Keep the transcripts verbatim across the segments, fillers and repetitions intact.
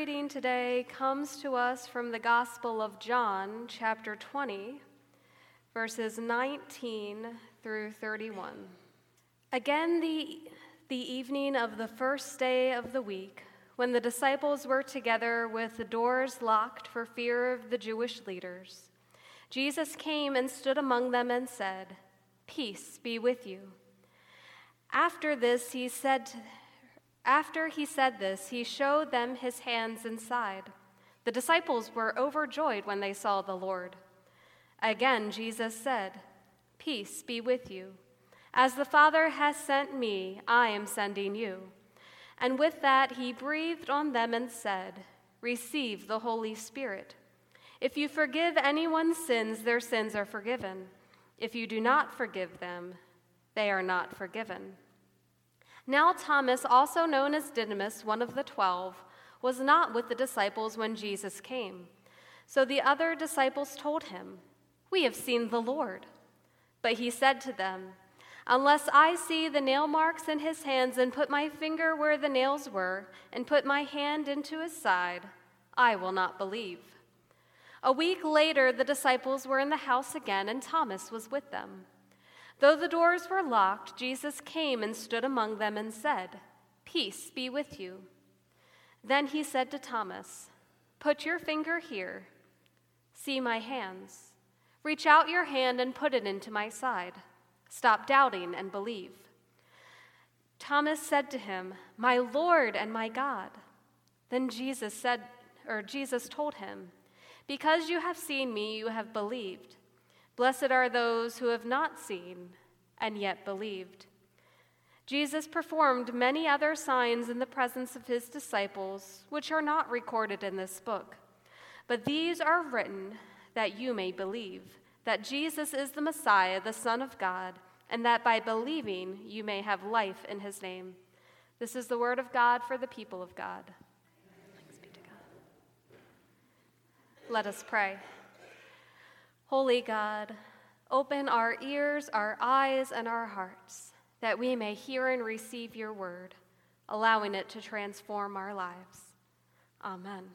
reading today comes to us from the Gospel of John, chapter twenty, verses nineteen through thirty-one. Again, the, the evening of the first day of the week, when the disciples were together with the doors locked for fear of the Jewish leaders, Jesus came and stood among them and said, "Peace be with you." After this, he said to After he said this, he showed them his hands and side. The disciples were overjoyed when they saw the Lord. Again, Jesus said, "Peace be with you. As the Father has sent me, I am sending you." And with that, he breathed on them and said, "Receive the Holy Spirit. If you forgive anyone's sins, their sins are forgiven. If you do not forgive them, they are not forgiven." Now Thomas, also known as Didymus, one of the twelve, was not with the disciples when Jesus came. So the other disciples told him, "We have seen the Lord." But he said to them, "Unless I see the nail marks in his hands and put my finger where the nails were and put my hand into his side, I will not believe." A week later, the disciples were in the house again, and Thomas was with them. Though the doors were locked, Jesus came and stood among them and said, "Peace be with you." Then he said to Thomas, "Put your finger here. See my hands. Reach out your hand and put it into my side. Stop doubting and believe." Thomas said to him, "My Lord and my God." Then Jesus said, or Jesus told him, "Because you have seen me, you have believed. Blessed are those who have not seen and yet believed." Jesus performed many other signs in the presence of his disciples, which are not recorded in this book. But these are written that you may believe that Jesus is the Messiah, the Son of God, and that by believing you may have life in his name. This is the word of God for the people of God. Thanks be to God. Let us pray. Holy God, open our ears, our eyes, and our hearts, that we may hear and receive your word, allowing it to transform our lives. Amen.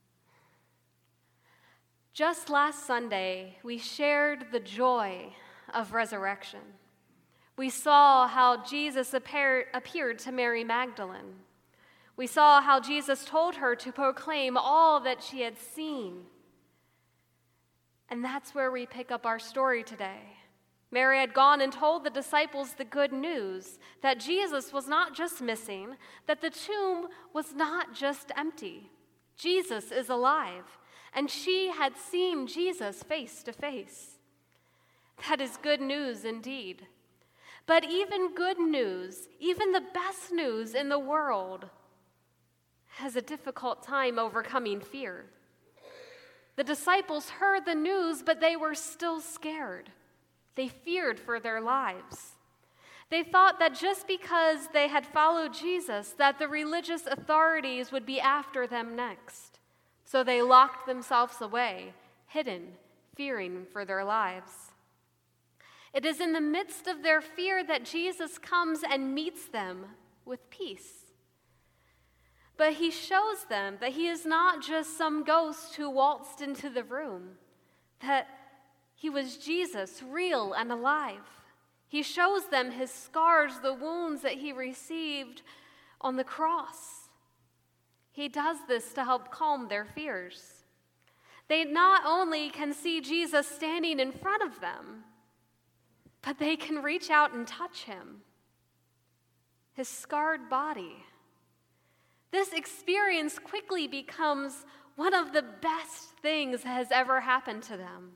Just last Sunday, we shared the joy of resurrection. We saw how Jesus appear, appeared to Mary Magdalene. We saw how Jesus told her to proclaim all that she had seen. And that's where we pick up our story today. Mary had gone and told the disciples the good news that Jesus was not just missing, that the tomb was not just empty. Jesus is alive, and she had seen Jesus face to face. That is good news indeed. But even good news, even the best news in the world, has a difficult time overcoming fear. The disciples heard the news, but they were still scared. They feared for their lives. They thought that just because they had followed Jesus, that the religious authorities would be after them next. So they locked themselves away, hidden, fearing for their lives. It is in the midst of their fear that Jesus comes and meets them with peace. But he shows them that he is not just some ghost who waltzed into the room, that he was Jesus, real and alive. He shows them his scars, the wounds that he received on the cross. He does this to help calm their fears. They not only can see Jesus standing in front of them, but they can reach out and touch him, his scarred body. This experience quickly becomes one of the best things that has ever happened to them.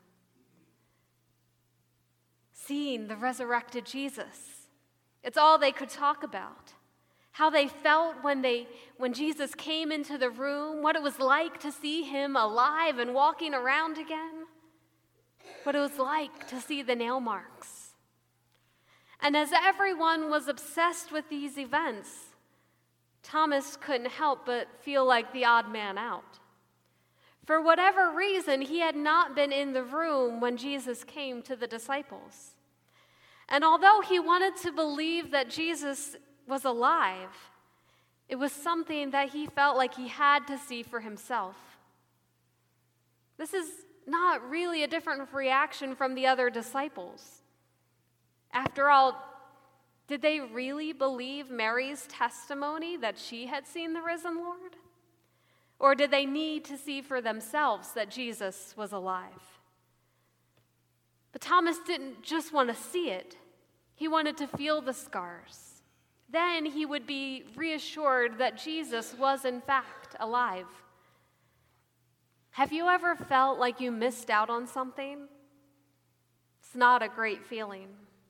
Seeing the resurrected Jesus. It's all they could talk about. How they felt when they when Jesus came into the room, what it was like to see him alive and walking around again, what it was like to see the nail marks. And as everyone was obsessed with these events, Thomas couldn't help but feel like the odd man out. For whatever reason, he had not been in the room when Jesus came to the disciples. And although he wanted to believe that Jesus was alive, It was something that he felt like he had to see for himself. This is not really a different reaction from the other disciples. After all, did they really believe Mary's testimony that she had seen the risen Lord? Or did they need to see for themselves that Jesus was alive? But Thomas didn't just want to see it. He wanted to feel the scars. Then he would be reassured that Jesus was in fact alive. Have you ever felt like you missed out on something? It's not a great feeling.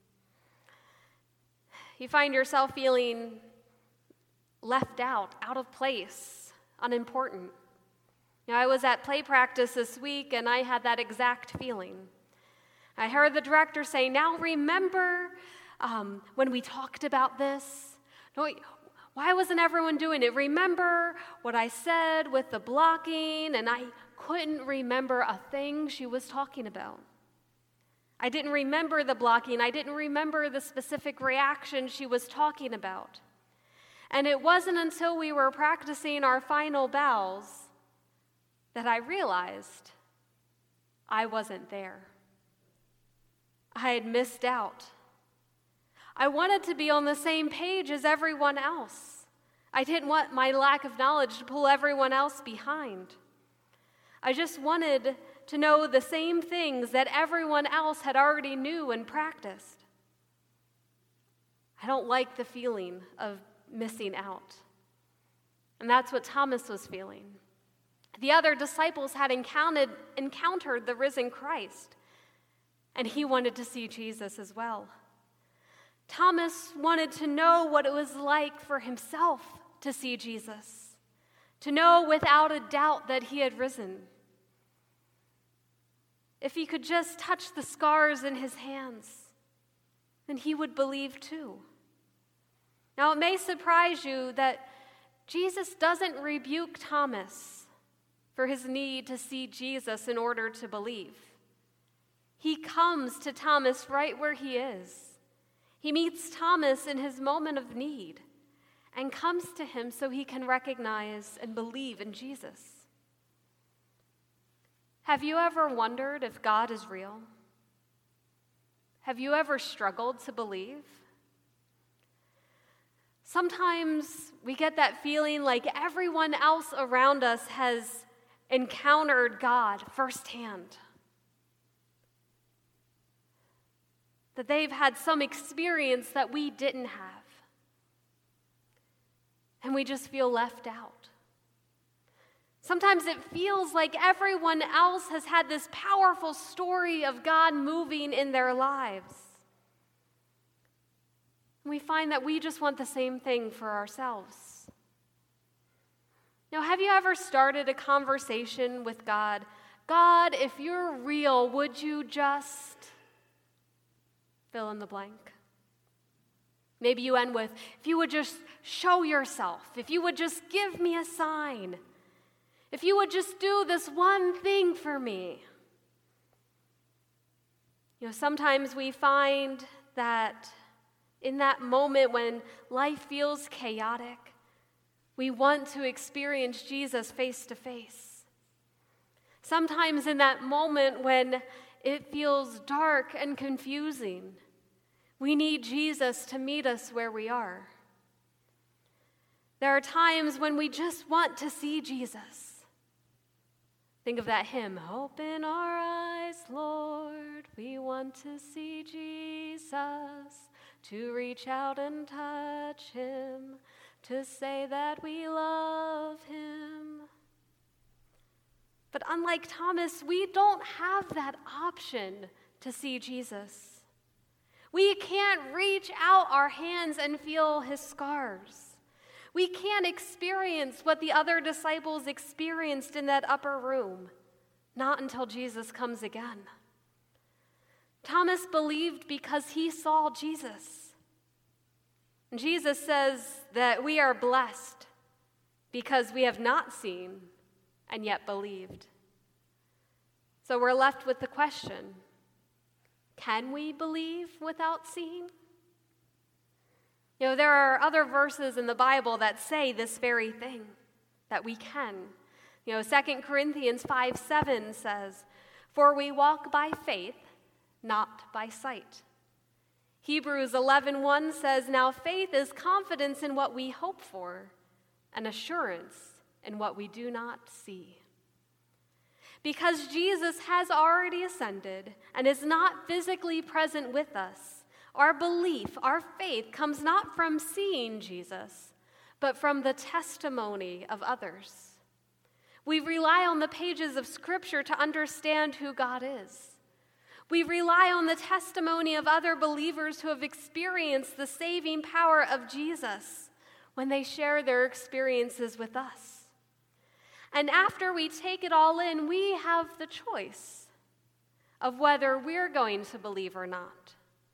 You find yourself feeling left out, out of place, unimportant. You know, I was at play practice this week, and I had that exact feeling. I heard the director say, "Now remember um, when we talked about this? No, why wasn't everyone doing it? Remember what I said with the blocking?" And I couldn't remember a thing she was talking about. I didn't remember the blocking. I didn't remember the specific reaction she was talking about. And it wasn't until we were practicing our final bows that I realized I wasn't there. I had missed out. I wanted to be on the same page as everyone else. I didn't want my lack of knowledge to pull everyone else behind. I just wanted to know the same things that everyone else had already knew and practiced. I don't like the feeling of missing out. And that's what Thomas was feeling. The other disciples had encountered, encountered the risen Christ, and he wanted to see Jesus as well. Thomas wanted to know what it was like for himself to see Jesus, to know without a doubt that he had risen. If he could just touch the scars in his hands, then he would believe too. Now, it may surprise you that Jesus doesn't rebuke Thomas for his need to see Jesus in order to believe. He comes to Thomas right where he is. He meets Thomas in his moment of need and comes to him so he can recognize and believe in Jesus. Have you ever wondered if God is real? Have you ever struggled to believe? Sometimes we get that feeling like everyone else around us has encountered God firsthand. That they've had some experience that we didn't have. And we just feel left out. Sometimes it feels like everyone else has had this powerful story of God moving in their lives. We find that we just want the same thing for ourselves. Now, have you ever started a conversation with God? God, if you're real, would you just fill in the blank? Maybe you end with, if you would just show yourself, if you would just give me a sign, if you would just do this one thing for me. You know, sometimes we find that in that moment when life feels chaotic, we want to experience Jesus face to face. Sometimes in that moment when it feels dark and confusing, we need Jesus to meet us where we are. There are times when we just want to see Jesus. Think of that hymn, "Open our eyes, Lord, we want to see Jesus, to reach out and touch him, to say that we love him." But unlike Thomas, we don't have that option to see Jesus. We can't reach out our hands and feel his scars. We can't experience what the other disciples experienced in that upper room, not until Jesus comes again. Thomas believed because he saw Jesus. And Jesus says that we are blessed because we have not seen and yet believed. So we're left with the question, can we believe without seeing? You know, there are other verses in the Bible that say this very thing, that we can. You know, Second Corinthians five seven says, "For we walk by faith, not by sight." Hebrews eleven one says, "Now faith is confidence in what we hope for, and assurance in what we do not see." Because Jesus has already ascended and is not physically present with us, our belief, our faith comes not from seeing Jesus, but from the testimony of others. We rely on the pages of Scripture to understand who God is. We rely on the testimony of other believers who have experienced the saving power of Jesus when they share their experiences with us. And after we take it all in, we have the choice of whether we're going to believe or not,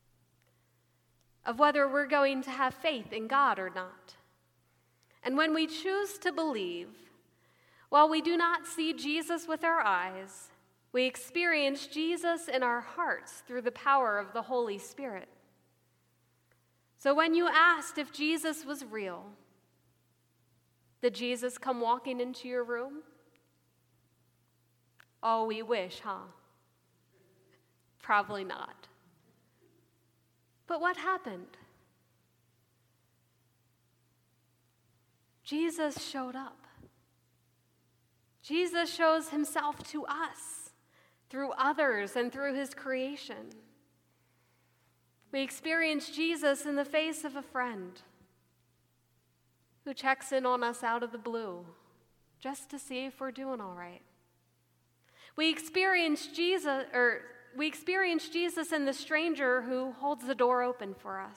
of whether we're going to have faith in God or not. And when we choose to believe, while we do not see Jesus with our eyes, we experience Jesus in our hearts through the power of the Holy Spirit. So when you asked if Jesus was real, did Jesus come walking into your room? Oh, we wish, huh? Probably not. But what happened? Jesus showed up. Jesus shows himself to us through others and through his creation. We experience Jesus in the face of a friend who checks in on us out of the blue just to see if we're doing all right. We experience Jesus, or we experience Jesus in the stranger who holds the door open for us.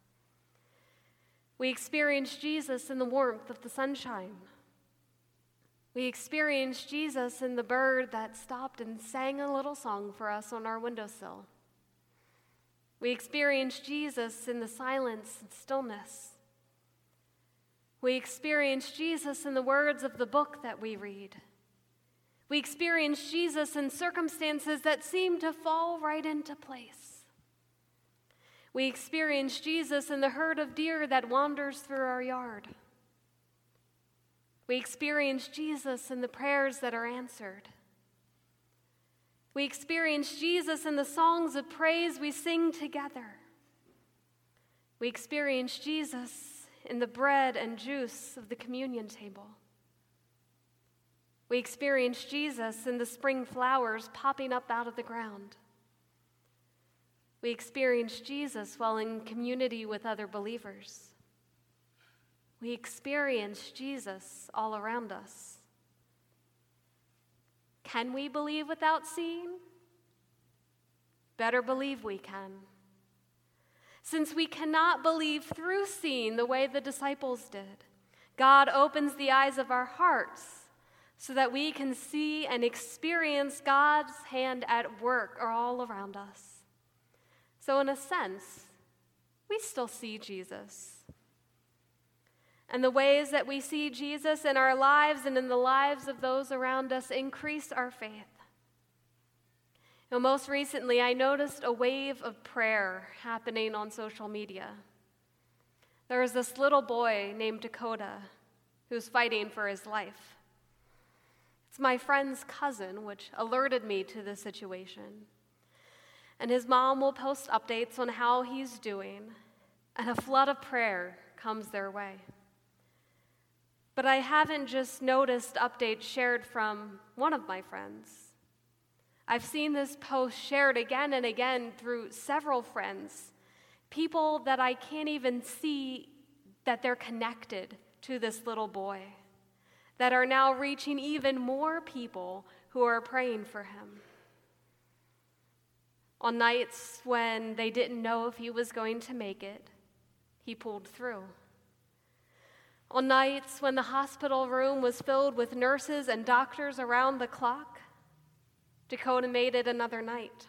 We experience Jesus in the warmth of the sunshine. We experienced Jesus in the bird that stopped and sang a little song for us on our windowsill. We experienced Jesus in the silence and stillness. We experienced Jesus in the words of the book that we read. We experienced Jesus in circumstances that seem to fall right into place. We experienced Jesus in the herd of deer that wanders through our yard. We experience Jesus in the prayers that are answered. We experience Jesus in the songs of praise we sing together. We experience Jesus in the bread and juice of the communion table. We experience Jesus in the spring flowers popping up out of the ground. We experience Jesus while in community with other believers. We experience Jesus all around us. Can we believe without seeing? Better believe we can. Since we cannot believe through seeing the way the disciples did, God opens the eyes of our hearts so that we can see and experience God's hand at work all around us. So in a sense, we still see Jesus. And the ways that we see Jesus in our lives and in the lives of those around us increase our faith. You know, most recently, I noticed a wave of prayer happening on social media. There was this little boy named Dakota who's fighting for his life. It's my friend's cousin, which alerted me to the situation. And his mom will post updates on how he's doing, and a flood of prayer comes their way. But I haven't just noticed updates shared from one of my friends. I've seen this post shared again and again through several friends, people that I can't even see that they're connected to this little boy, that are now reaching even more people who are praying for him. On nights when they didn't know if he was going to make it, he pulled through. On nights when the hospital room was filled with nurses and doctors around the clock, Dakota made it another night.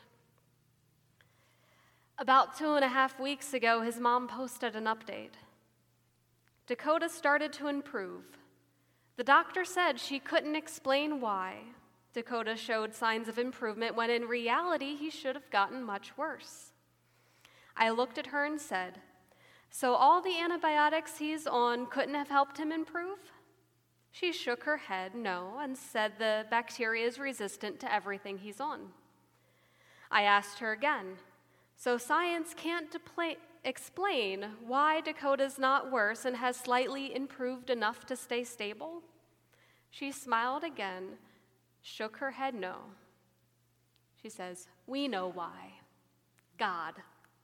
About two and a half weeks ago, his mom posted an update. Dakota started to improve. The doctor said she couldn't explain why Dakota showed signs of improvement when in reality he should have gotten much worse. I looked at her and said, So all the antibiotics he's on couldn't have helped him improve? She shook her head no and said the bacteria is resistant to everything he's on. I asked her again, so science can't depla- explain why Dakota's not worse and has slightly improved enough to stay stable? She smiled again, shook her head no. She says, we know why. God.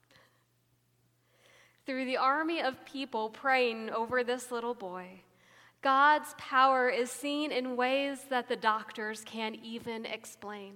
Through the army of people praying over this little boy, God's power is seen in ways that the doctors can't even explain.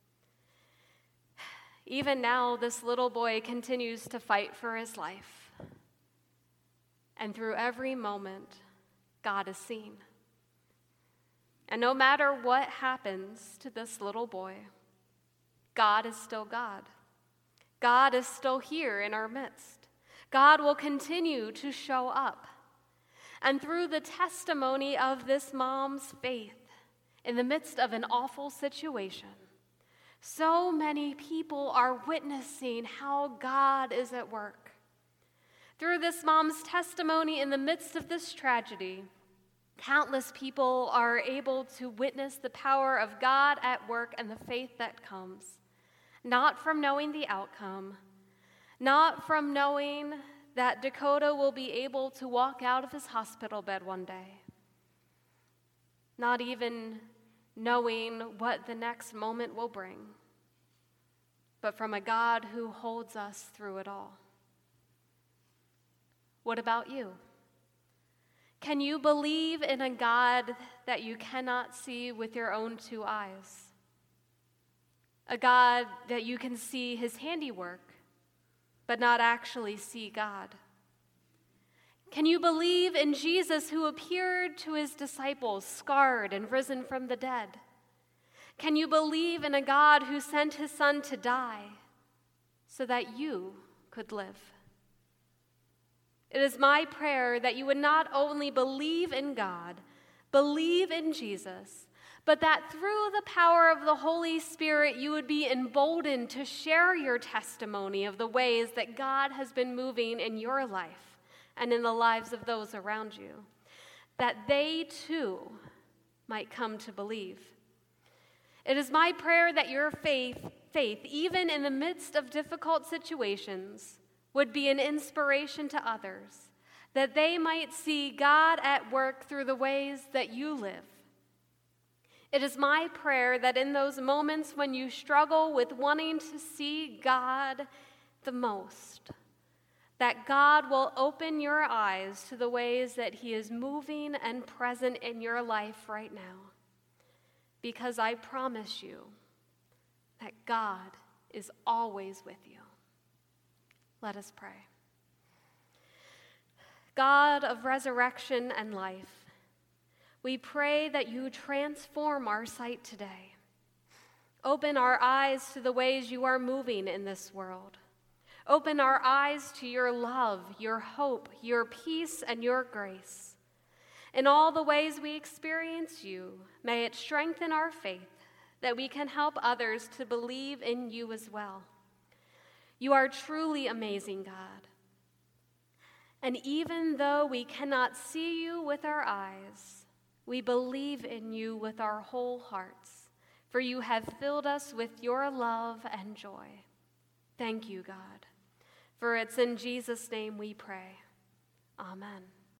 Even now, this little boy continues to fight for his life. And through every moment, God is seen. And no matter what happens to this little boy, God is still God. God is still here in our midst. God will continue to show up. And through the testimony of this mom's faith in the midst of an awful situation, so many people are witnessing how God is at work. Through this mom's testimony in the midst of this tragedy, countless people are able to witness the power of God at work and the faith that comes, not from knowing the outcome, not from knowing that Dakota will be able to walk out of his hospital bed one day, not even knowing what the next moment will bring, but from a God who holds us through it all. What about you? Can you believe in a God that you cannot see with your own two eyes? A God that you can see his handiwork, but not actually see God? Can you believe in Jesus who appeared to his disciples scarred and risen from the dead? Can you believe in a God who sent his son to die so that you could live? It is my prayer that you would not only believe in God, believe in Jesus, but that through the power of the Holy Spirit, you would be emboldened to share your testimony of the ways that God has been moving in your life and in the lives of those around you, that they too might come to believe. It is my prayer that your faith, faith, even in the midst of difficult situations, would be an inspiration to others, that they might see God at work through the ways that you live. It is my prayer that in those moments when you struggle with wanting to see God the most, that God will open your eyes to the ways that he is moving and present in your life right now. Because I promise you that God is always with you. Let us pray. God of resurrection and life, we pray that you transform our sight today. Open our eyes to the ways you are moving in this world. Open our eyes to your love, your hope, your peace, and your grace. In all the ways we experience you, may it strengthen our faith that we can help others to believe in you as well. You are truly amazing, God. And even though we cannot see you with our eyes, we believe in you with our whole hearts, for you have filled us with your love and joy. Thank you, God. For it's in Jesus' name we pray. Amen.